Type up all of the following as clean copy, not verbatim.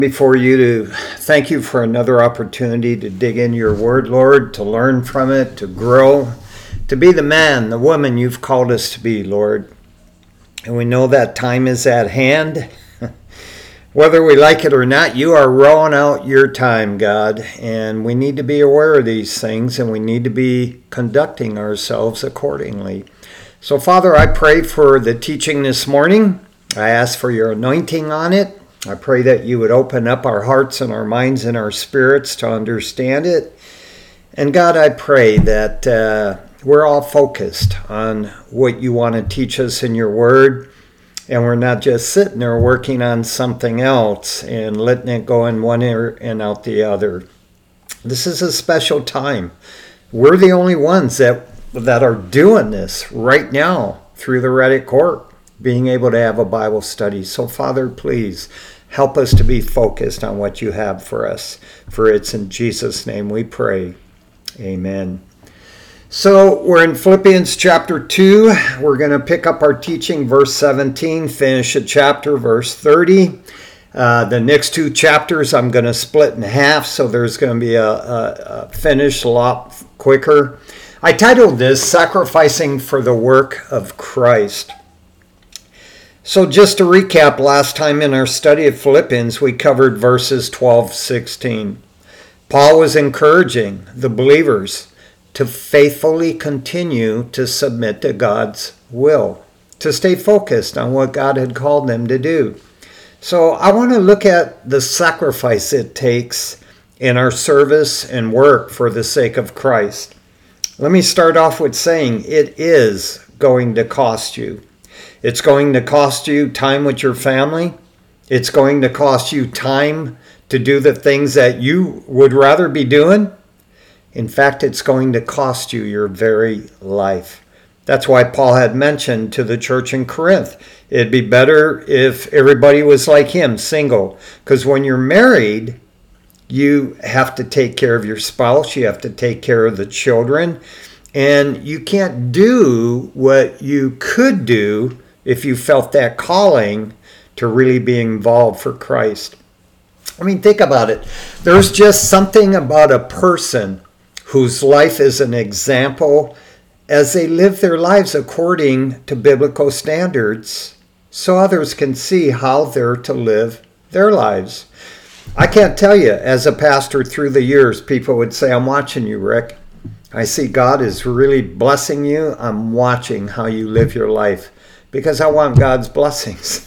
Before you to thank you for another opportunity to dig in your word, Lord, to learn from it, to grow, to be the man, the woman you've called us to be, Lord. And we know that time is at hand. Whether we like it or not, you are rolling out your time, God, and we need to be aware of these things, and we need to be conducting ourselves accordingly. So, Father, I pray for the teaching this morning. I ask for your anointing on it. I pray that you would open up our hearts and our minds and our spirits to understand it. And God, I pray that we're all focused on what you want to teach us in your word. And we're not just sitting there working on something else and letting it go in one ear and out the other. This is a special time. We're the only ones that are doing this right now through the Reddit Court, being able to have a Bible study. So, Father, please help us to be focused on what you have for us. For it's in Jesus' name we pray. Amen. So we're in Philippians chapter 2. We're going to pick up our teaching, verse 17, finish a chapter, verse 30. The next two chapters I'm going to split in half, so there's going to be a finish a lot quicker. I titled this, Sacrificing for the Work of Christ. So just to recap, last time in our study of Philippians, we covered verses 12-16. Paul was encouraging the believers to faithfully continue to submit to God's will, to stay focused on what God had called them to do. So I want to look at the sacrifice it takes in our service and work for the sake of Christ. Let me start off with saying it is going to cost you. It's going to cost you time with your family. It's going to cost you time to do the things that you would rather be doing. In fact, it's going to cost you your very life. That's why Paul had mentioned to the church in Corinth, it'd be better if everybody was like him, single. Because when you're married, you have to take care of your spouse. You have to take care of the children. And you can't do what you could do if you felt that calling to really be involved for Christ. I mean, think about it. There's just something about a person whose life is an example as they live their lives according to biblical standards, so others can see how they're to live their lives. I can't tell you, as a pastor through the years, people would say, I'm watching you, Rick. I see God is really blessing you. I'm watching how you live your life, because I want God's blessings.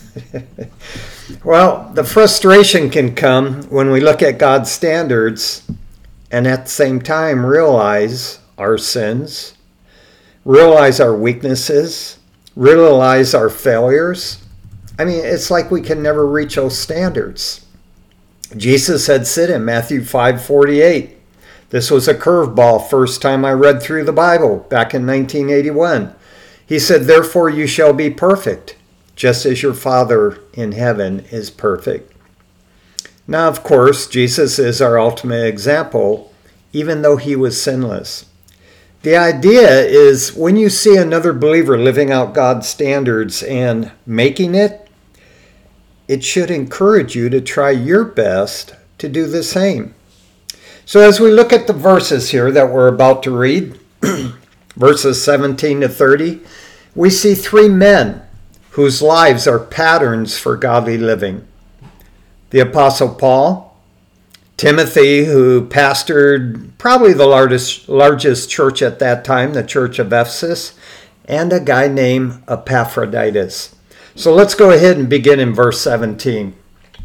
Well, the frustration can come when we look at God's standards and at the same time realize our sins, realize our weaknesses, realize our failures. I mean, it's like we can never reach those standards. Jesus had said in Matthew 5:48, this was a curveball first time I read through the Bible back in 1981. He said, therefore you shall be perfect, just as your Father in heaven is perfect. Now, of course, Jesus is our ultimate example, even though he was sinless. The idea is when you see another believer living out God's standards and making it, it should encourage you to try your best to do the same. So as we look at the verses here that we're about to read, verses 17 to 30, we see three men whose lives are patterns for godly living. The Apostle Paul, Timothy, who pastored probably the largest church at that time, the church of Ephesus, and a guy named Epaphroditus. So let's go ahead and begin in verse 17.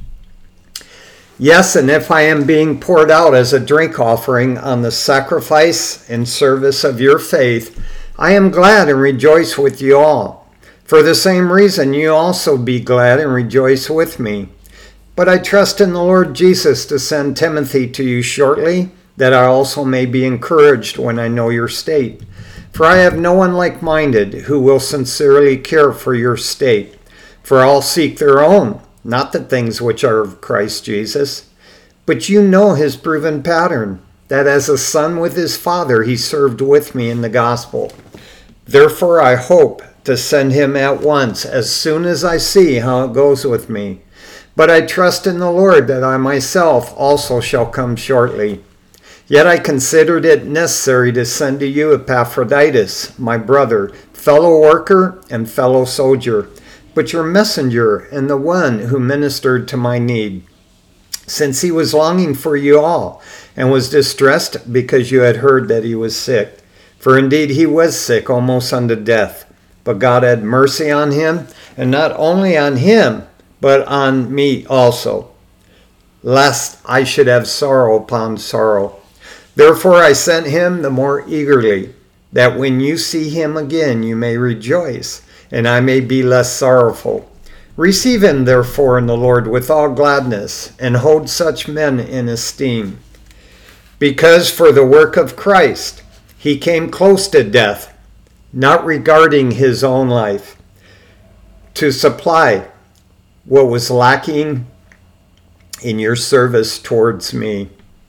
Yes, and if I am being poured out as a drink offering on the sacrifice and service of your faith, I am glad and rejoice with you all. For the same reason, you also be glad and rejoice with me. But I trust in the Lord Jesus to send Timothy to you shortly, that I also may be encouraged when I know your state. For I have no one like-minded who will sincerely care for your state. For all seek their own, not the things which are of Christ Jesus. But you know his proven pattern, that as a son with his father he served with me in the gospel. Therefore I hope to send him at once, as soon as I see how it goes with me. But I trust in the Lord that I myself also shall come shortly. Yet I considered it necessary to send to you Epaphroditus, my brother, fellow worker and fellow soldier, but your messenger and the one who ministered to my need, since he was longing for you all, and was distressed because you had heard that he was sick. For indeed he was sick almost unto death. But God had mercy on him, and not only on him, but on me also, lest I should have sorrow upon sorrow. Therefore I sent him the more eagerly, that when you see him again you may rejoice, and I may be less sorrowful. Receive him therefore in the Lord with all gladness, and hold such men in esteem. Because for the work of Christ he came close to death, not regarding his own life, to supply what was lacking in your service towards me.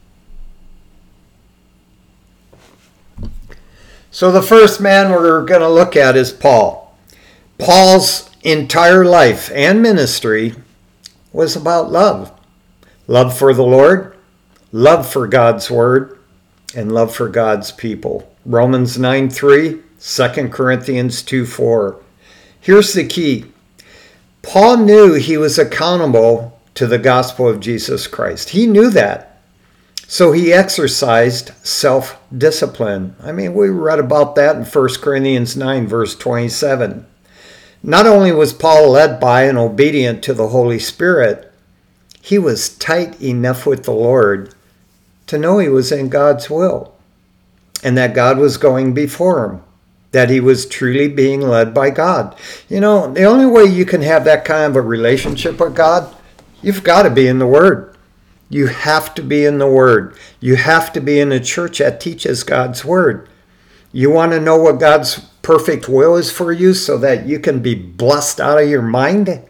So the first man we're going to look at is Paul. Paul's entire life and ministry was about love. Love for the Lord, love for God's word, and love for God's people. Romans 9:3, 2 Corinthians 2:4. Here's the key. Paul knew he was accountable to the gospel of Jesus Christ. He knew that. So he exercised self-discipline. I mean, we read about that in 1 Corinthians 9, verse 27. Not only was Paul led by and obedient to the Holy Spirit, he was tight enough with the Lord to know he was in God's will, and that God was going before him, that he was truly being led by God. You know, the only way you can have that kind of a relationship with God, you've got to be in the Word. You have to be in the Word. You have to be in a church that teaches God's Word. You want to know what God's perfect will is for you so that you can be blessed out of your mind?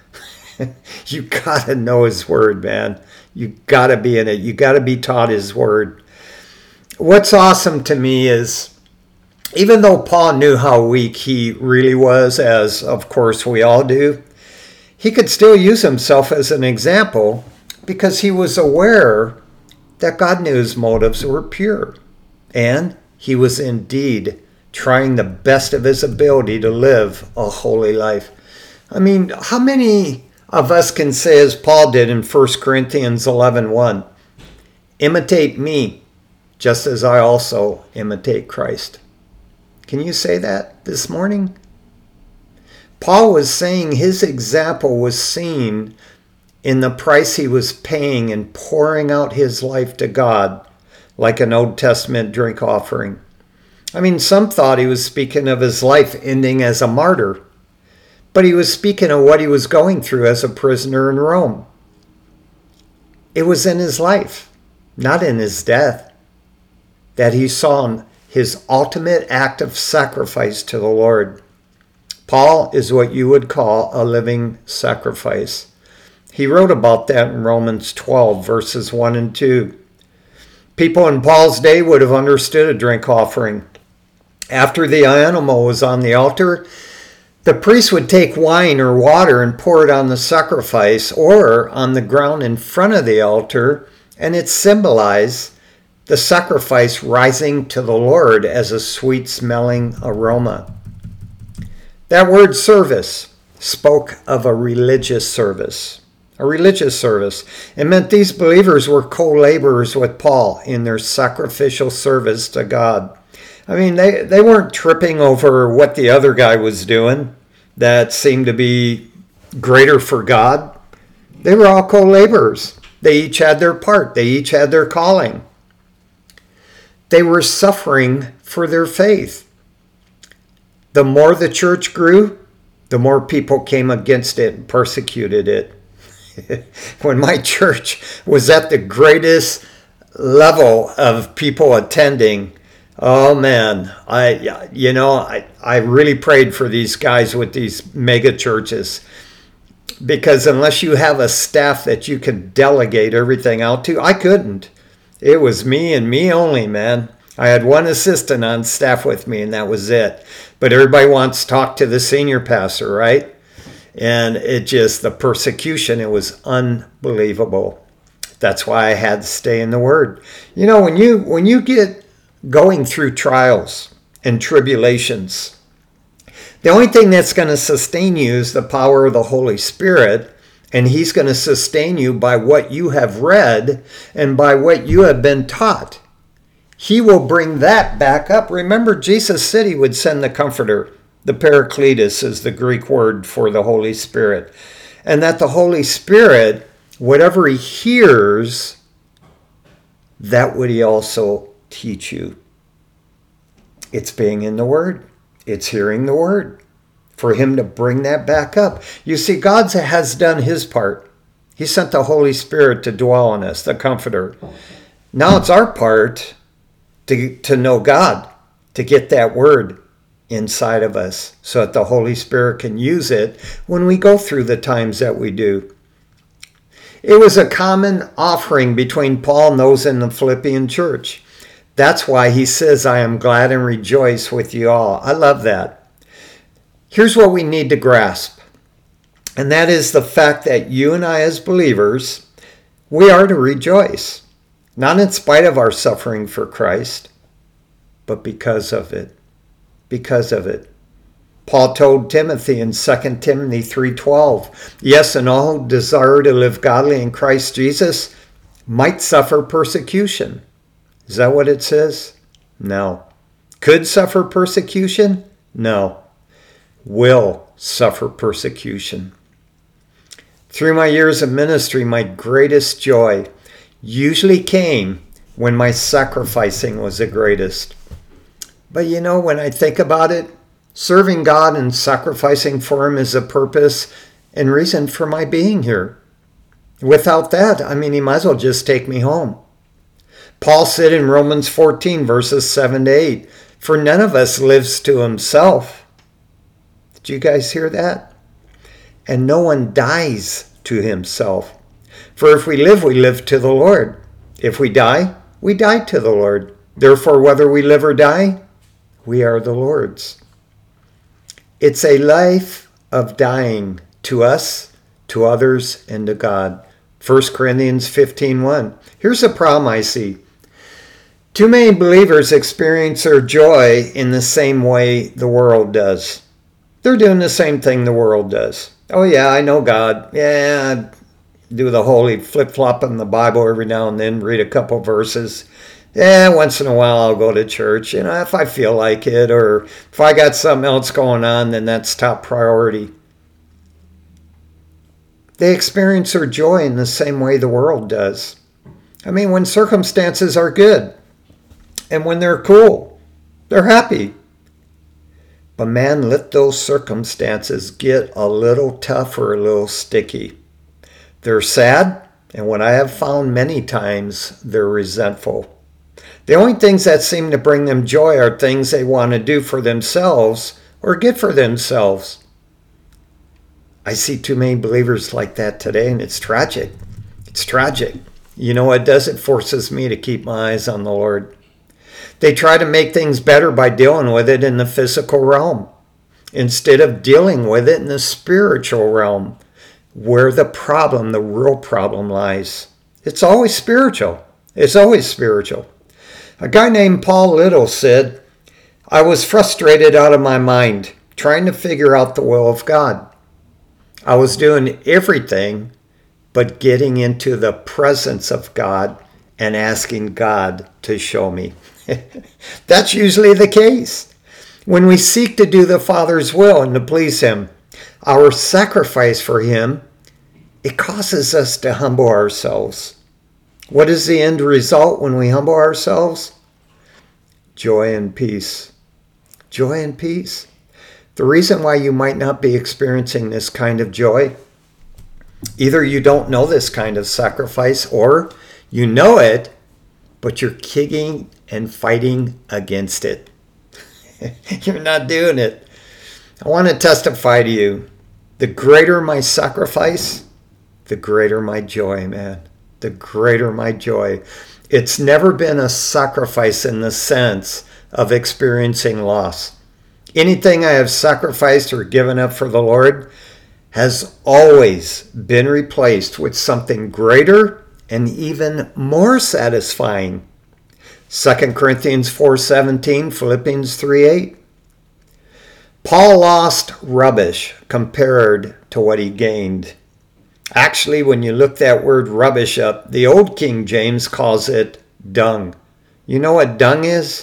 You got to know His Word, man. You got to be in it. You got to be taught His Word. What's awesome to me is, even though Paul knew how weak he really was, as of course we all do, he could still use himself as an example because he was aware that God knew his motives were pure. And he was indeed trying the best of his ability to live a holy life. I mean, how many of us can say, as Paul did in 1 Corinthians 11:1, imitate me just as I also imitate Christ? Can you say that this morning? Paul was saying his example was seen in the price he was paying in pouring out his life to God like an Old Testament drink offering. I mean, some thought he was speaking of his life ending as a martyr, but he was speaking of what he was going through as a prisoner in Rome. It was in his life, not in his death, that he saw his ultimate act of sacrifice to the Lord. Paul is what you would call a living sacrifice. He wrote about that in Romans 12, verses 1 and 2. People in Paul's day would have understood a drink offering. After the animal was on the altar, the priest would take wine or water and pour it on the sacrifice or on the ground in front of the altar, and it symbolized the sacrifice rising to the Lord as a sweet-smelling aroma. That word service spoke of a religious service. A religious service. It meant these believers were co-laborers with Paul in their sacrificial service to God. I mean, they weren't tripping over what the other guy was doing that seemed to be greater for God. They were all co-laborers. They each had their part. They each had their calling. They were suffering for their faith. The more the church grew, the more people came against it and persecuted it. When my church was at the greatest level of people attending, oh man, I really prayed for these guys with these mega churches, because unless you have a staff that you can delegate everything out to, I couldn't. It was me and me only, man. I had one assistant on staff with me, and that was it. But everybody wants to talk to the senior pastor, right? And the persecution, it was unbelievable. That's why I had to stay in the Word. You know, when you get going through trials and tribulations, the only thing that's going to sustain you is the power of the Holy Spirit, and He's going to sustain you by what you have read and by what you have been taught. He will bring that back up. Remember, Jesus said He would send the Comforter. The Paracletus is the Greek word for the Holy Spirit. And that the Holy Spirit, whatever He hears, that would He also teach you. It's being in the Word. It's hearing the Word. For Him to bring that back up. You see, God has done His part. He sent the Holy Spirit to dwell in us, the Comforter. Now it's our part to know God, to get that Word inside of us so that the Holy Spirit can use it when we go through the times that we do. It was a common offering between Paul and those in the Philippian church. That's why he says, I am glad and rejoice with you all. I love that. Here's what we need to grasp, and that is the fact that you and I as believers, we are to rejoice, not in spite of our suffering for Christ, but because of it. Because of it. Paul told Timothy in 2 Timothy 3:12, yes, and all who desire to live godly in Christ Jesus might suffer persecution. Is that what it says? No. Could suffer persecution? No. Will suffer persecution. Through my years of ministry, my greatest joy usually came when my sacrificing was the greatest. But you know, when I think about it, serving God and sacrificing for Him is a purpose and reason for my being here. Without that, I mean, He might as well just take me home. Paul said in Romans 14, verses 7 to 8, for none of us lives to himself. Did you guys hear that? And no one dies to himself. For if we live to the Lord. If we die to the Lord. Therefore, whether we live or die, we are the Lord's. It's a life of dying to us, to others, and to God. 1 Corinthians 15:1. Here's a problem I see. Too many believers experience their joy in the same way the world does. They're doing the same thing the world does. Oh yeah, I know God. Yeah, I do the holy flip-flop in the Bible every now and then, read a couple verses. Yeah, once in a while I'll go to church, if I feel like it, or if I got something else going on, then that's top priority. They experience their joy in the same way the world does. I mean, when circumstances are good, and when they're cool, they're happy. But man, let those circumstances get a little tough or a little sticky. They're sad, and what I have found many times, they're resentful. The only things that seem to bring them joy are things they want to do for themselves or get for themselves. I see too many believers like that today, and it's tragic. It's tragic. You know what it does? It forces me to keep my eyes on the Lord. They try to make things better by dealing with it in the physical realm instead of dealing with it in the spiritual realm, where the real problem lies. It's always spiritual. It's always spiritual. A guy named Paul Little said, I was frustrated out of my mind trying to figure out the will of God. I was doing everything but getting into the presence of God and asking God to show me. That's usually the case. When we seek to do the Father's will and to please Him, our sacrifice for Him, it causes us to humble ourselves. What is the end result when we humble ourselves? Joy and peace. Joy and peace. The reason why you might not be experiencing this kind of joy, either you don't know this kind of sacrifice, or you know it, but you're kicking and fighting against it. You're not doing it. I want to testify to you. The greater my sacrifice, the greater my joy, man. The greater my joy. It's never been a sacrifice in the sense of experiencing loss. Anything I have sacrificed or given up for the Lord has always been replaced with something greater and even more satisfying. 2 Corinthians 4:17, Philippians 3:8. Paul lost rubbish compared to what he gained. Actually, when you look that word rubbish up, the old King James calls it dung. You know what dung is?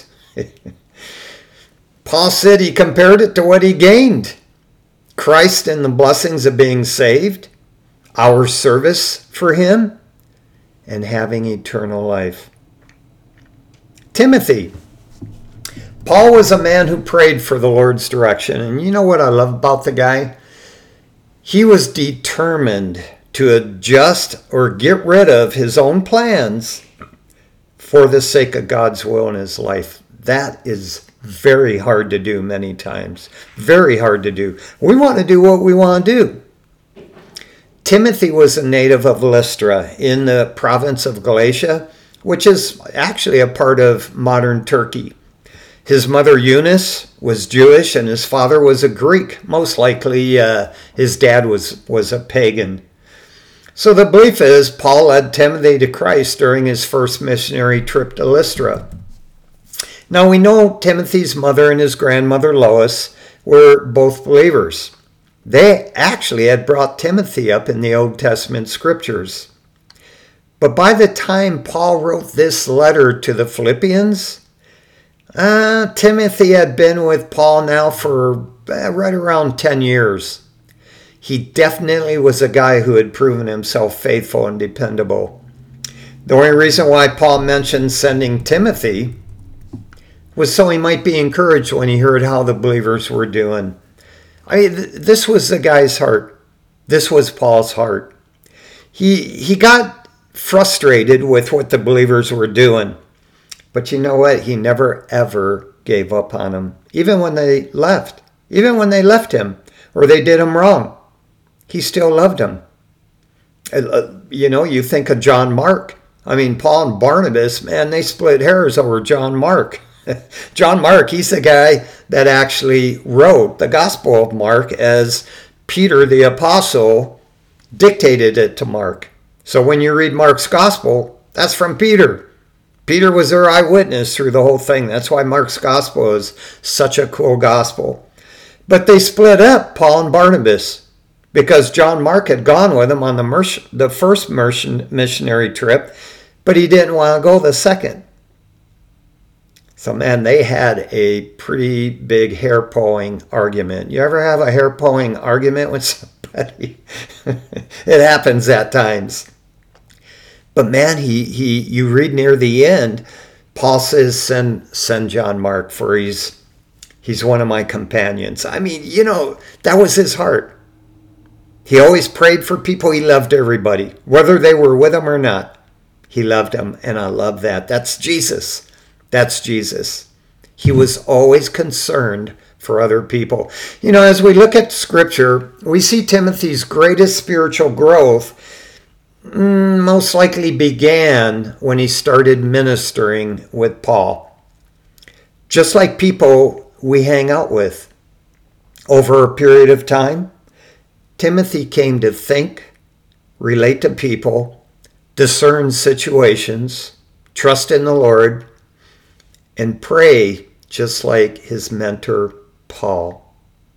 Paul said he compared it to what he gained. Christ and the blessings of being saved, our service for him, and having eternal life. Timothy. Paul was a man who prayed for the Lord's direction. And you know what I love about the guy? He was determined to adjust or get rid of his own plans for the sake of God's will in his life. That is very hard to do many times. Very hard to do. We want to do what we want to do. Timothy was a native of Lystra in the province of Galatia, which is actually a part of modern Turkey. His mother Eunice was Jewish and his father was a Greek. Most likely his dad was a pagan. So the belief is Paul led Timothy to Christ during his first missionary trip to Lystra. Now we know Timothy's mother and his grandmother Lois were both believers. They actually had brought Timothy up in the Old Testament scriptures. But by the time Paul wrote this letter to the Philippians, Timothy had been with Paul now for right around 10 years. He definitely was a guy who had proven himself faithful and dependable. The only reason why Paul mentioned sending Timothy was so he might be encouraged when he heard how the believers were doing. This was the guy's heart. This was Paul's heart. He got frustrated with what the believers were doing. But you know what? He never, ever gave up on them. Even when they left. Even when they left him or they did him wrong. He still loved them. You think of John Mark. Paul and Barnabas, man, they split hairs over John Mark. John Mark, he's the guy that actually wrote the Gospel of Mark as Peter the Apostle dictated it to Mark. So when you read Mark's Gospel, that's from Peter. Peter was their eyewitness through the whole thing. That's why Mark's Gospel is such a cool gospel. But they split up, Paul and Barnabas, because John Mark had gone with him on the first missionary trip, but he didn't want to go the second. So, man, they had a pretty big hair-pulling argument. You ever have a hair-pulling argument with somebody? It happens at times. But, man, you read near the end, Paul says, send John Mark, for he's one of my companions. That was his heart. He always prayed for people. He loved everybody, whether they were with him or not. He loved them, and I love that. That's Jesus. That's Jesus. He was always concerned for other people. As we look at Scripture, we see Timothy's greatest spiritual growth most likely began when he started ministering with Paul. Just like people we hang out with. Over a period of time, Timothy came to think, relate to people, discern situations, trust in the Lord, and pray just like his mentor, Paul.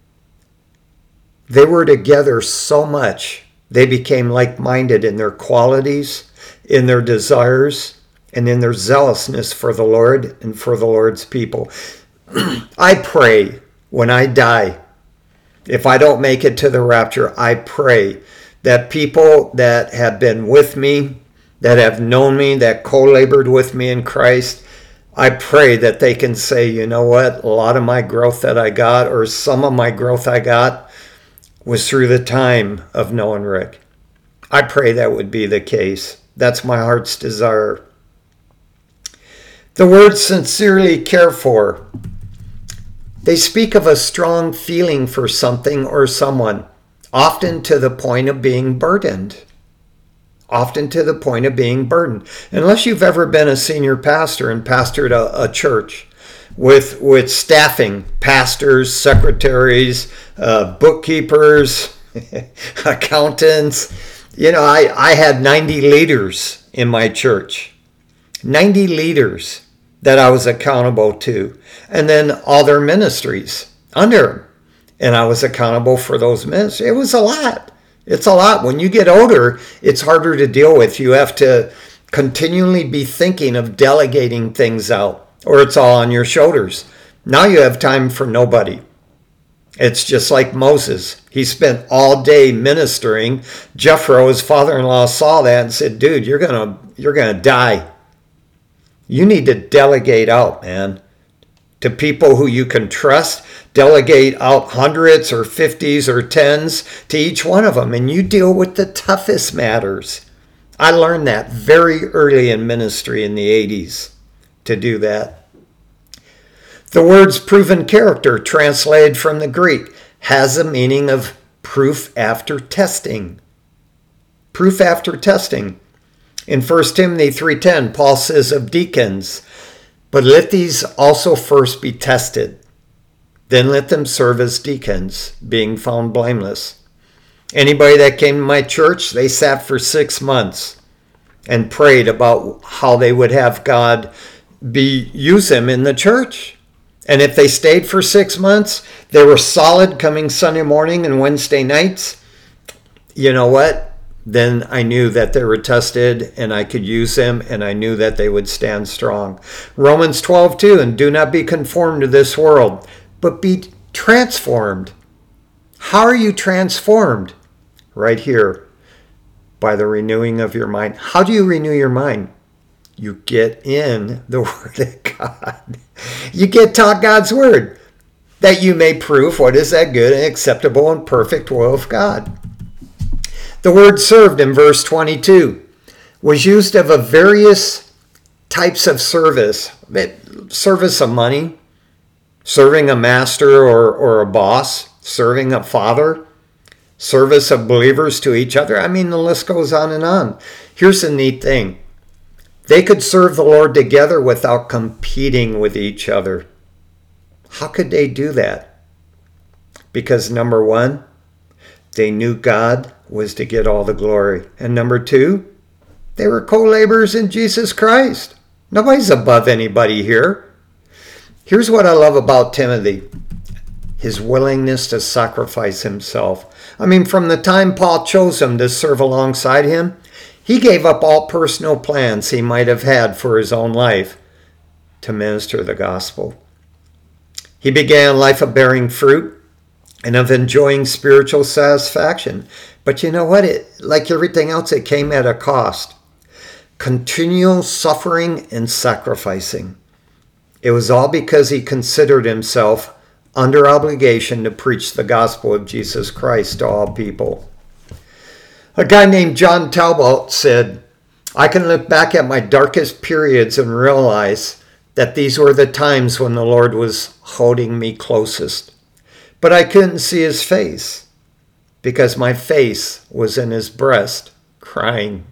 They were together so much, they became like-minded in their qualities, in their desires, and in their zealousness for the Lord and for the Lord's people. I pray when I die, if I don't make it to the rapture, I pray that people that have been with me, that have known me, that co-labored with me in Christ, I pray that they can say, you know what, a lot of my growth that I got, or some of my growth I got, was through the time of knowing Rick. I pray that would be the case. That's my heart's desire. The word sincerely care for. They speak of a strong feeling for something or someone, often to the point of being burdened. Often to the point of being burdened. Unless you've ever been a senior pastor and pastored a church with staffing, pastors, secretaries, bookkeepers, accountants. I had 90 leaders in my church. 90 leaders that I was accountable to. And then all their ministries under them. And I was accountable for those ministries. It was a lot. It's a lot. When you get older, it's harder to deal with. You have to continually be thinking of delegating things out, or it's all on your shoulders. Now you have time for nobody. It's just like Moses. He spent all day ministering. Jethro, his father-in-law, saw that and said, dude, you're gonna die. You need to delegate out, man, to people who you can trust. Delegate out hundreds or 50s or 10s to each one of them, and you deal with the toughest matters. I learned that very early in ministry in the 80s to do that. The words proven character, translated from the Greek, has a meaning of proof after testing. Proof after testing. In 1 Timothy 3:10, Paul says of deacons, but let these also first be tested. Then let them serve as deacons, being found blameless. Anybody that came to my church, they sat for 6 months and prayed about how they would have God use them in the church. And if they stayed for 6 months, they were solid coming Sunday morning and Wednesday nights. You know what? Then I knew that they were tested and I could use them, and I knew that they would stand strong. Romans 12:2, and do not be conformed to this world, but be transformed. How are you transformed? Right here, by the renewing of your mind. How do you renew your mind? You get in the Word of God. You get taught God's Word, that you may prove what is that good and acceptable and perfect will of God. The word served in verse 22 was used of various types of service. Service of money, serving a master or a boss, serving a father, service of believers to each other. I mean, the list goes on and on. Here's the neat thing. They could serve the Lord together without competing with each other. How could they do that? Because number one, they knew God was to get all the glory. And number two, they were co-laborers in Jesus Christ. Nobody's above anybody here. Here's what I love about Timothy. His willingness to sacrifice himself. I mean, from the time Paul chose him to serve alongside him, he gave up all personal plans he might have had for his own life to minister the gospel. He began a life of bearing fruit and of enjoying spiritual satisfaction. But you know what? Like everything else, it came at a cost. Continual suffering and sacrificing. It was all because he considered himself under obligation to preach the gospel of Jesus Christ to all people. A guy named John Talbot said, I can look back at my darkest periods and realize that these were the times when the Lord was holding me closest. But I couldn't see his face because my face was in his breast crying.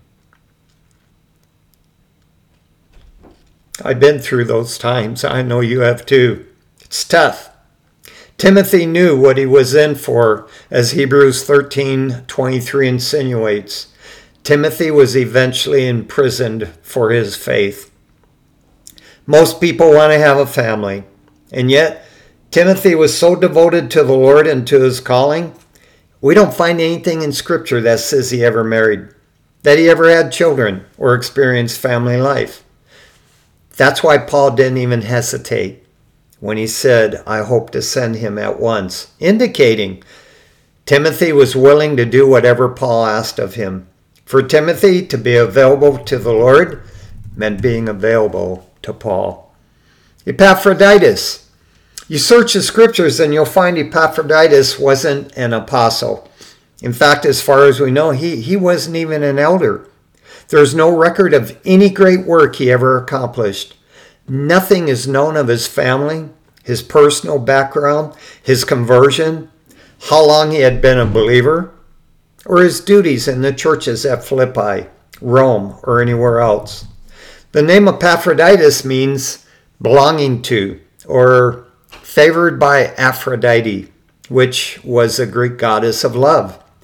I've been through those times. I know you have too. It's tough. Timothy knew what he was in for, as Hebrews 13:23 insinuates. Timothy was eventually imprisoned for his faith. Most people want to have a family, and yet Timothy was so devoted to the Lord and to his calling, we don't find anything in Scripture that says he ever married, that he ever had children or experienced family life. That's why Paul didn't even hesitate when he said, I hope to send him at once, indicating Timothy was willing to do whatever Paul asked of him. For Timothy to be available to the Lord meant being available to Paul. Epaphroditus. You search the Scriptures and you'll find Epaphroditus wasn't an apostle. In fact, as far as we know, he wasn't even an elder. There's no record of any great work he ever accomplished. Nothing is known of his family, his personal background, his conversion, how long he had been a believer, or his duties in the churches at Philippi, Rome, or anywhere else. The name Epaphroditus means belonging to, or favored by Aphrodite, which was a Greek goddess of love.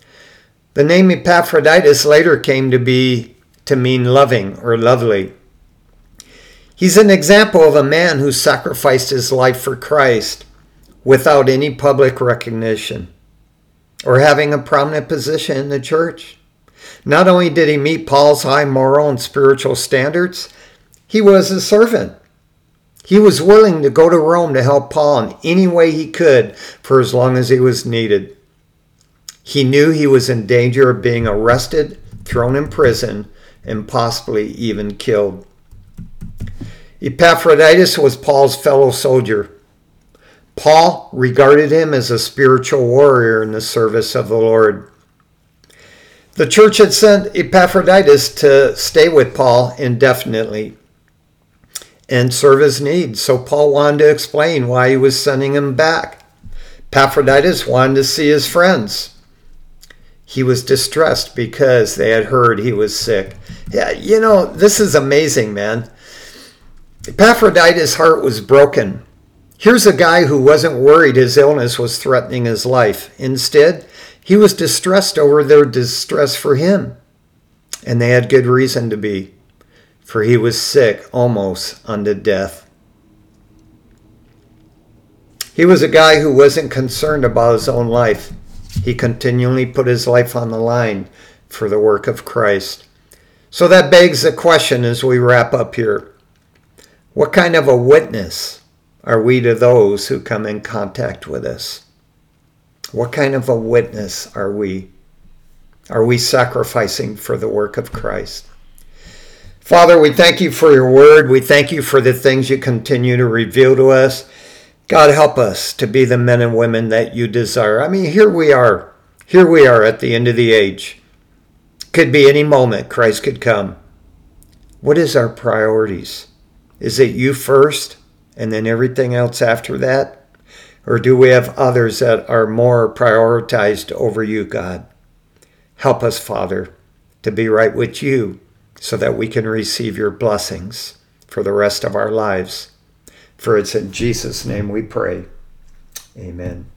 The name Epaphroditus later came to mean loving or lovely. He's an example of a man who sacrificed his life for Christ without any public recognition or having a prominent position in the church. Not only did he meet Paul's high moral and spiritual standards, he was a servant. He was willing to go to Rome to help Paul in any way he could for as long as he was needed. He knew he was in danger of being arrested, thrown in prison, and possibly even killed. Epaphroditus was Paul's fellow soldier. Paul regarded him as a spiritual warrior in the service of the Lord. The church had sent Epaphroditus to stay with Paul indefinitely and serve his needs, so Paul wanted to explain why he was sending him back. Epaphroditus wanted to see his friends. He was distressed because they had heard he was sick. Yeah, this is amazing, man. Epaphroditus' heart was broken. Here's a guy who wasn't worried his illness was threatening his life. Instead, he was distressed over their distress for him. And they had good reason to be, for he was sick almost unto death. He was a guy who wasn't concerned about his own life. He continually put his life on the line for the work of Christ. So that begs the question as we wrap up here. What kind of a witness are we to those who come in contact with us? What kind of a witness are we? Are we sacrificing for the work of Christ? Father, we thank you for your word. We thank you for the things you continue to reveal to us. God, help us to be the men and women that you desire. I mean, here we are. Here we are at the end of the age. Could be any moment Christ could come. What is our priorities? Is it you first and then everything else after that? Or do we have others that are more prioritized over you, God? Help us, Father, to be right with you so that we can receive your blessings for the rest of our lives. For it's in Jesus' name we pray. Amen.